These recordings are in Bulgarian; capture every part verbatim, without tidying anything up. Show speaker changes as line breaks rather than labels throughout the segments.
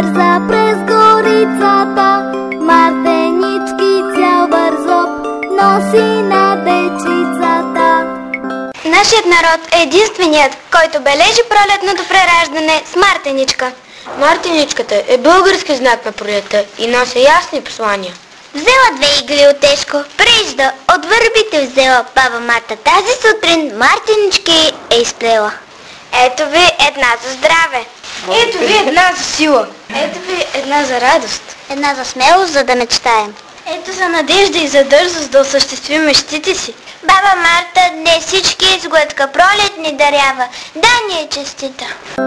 бърза през горицата, Мартенички цял бързоп носи на дечицата.
Нашият народ е единственият, който бележи пролетното прераждане с Мартеничка.
Мартеничката е български знак на пролетта и носи ясни послания.
Взела две игли от тежко, прежда от върбите взела баба Марта. Тази сутрин Мартенички е изплела. Ето ви една за здраве.
Ето ви една за сила. Ето ви една за радост.
Една за смелост, за да мечтаем.
Ето за надежда и за дързост да осъществим мечтите си.
Баба Марта днес всички с глътка пролет ни дарява. Да ни е честита.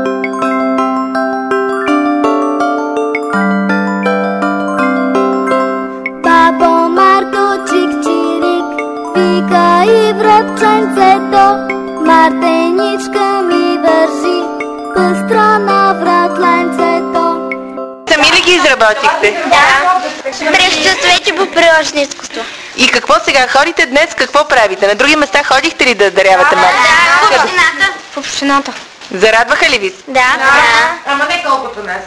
Бабо Марто чик-чирик, вика и връбченцето, Мартеничка ми вържи пъстра на вратленцето.
Сами ли ги изработихте?
Да, през часовете по приложно изкуство.
И какво сега? Ходите днес, какво правите? На други места ходихте ли да дарявате марки?
Да, в общината.
В общината.
Зарадваха ли ви се?
Да, да.
Ама не колкото нас.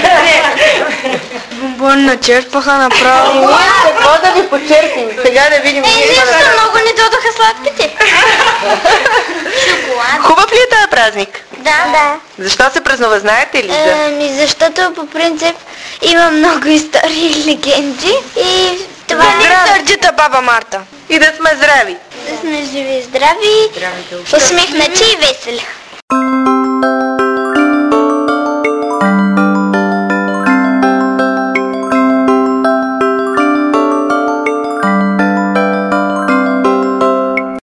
Бомбон начерпаха направо.
Какво да ви почерпим? Сега да видим.
Е, нищо, много ни додоха сладките. Шоколад.
Хубав ли е този празник?
Да. Да.
Защо се празнува, знаете ли? За...
Ами, защото по принцип има много истории и легенди и това
Да
ни
ни сърдита баба Марта.
И да сме здрави.
да сме живи и здрави, усмихнати и весели.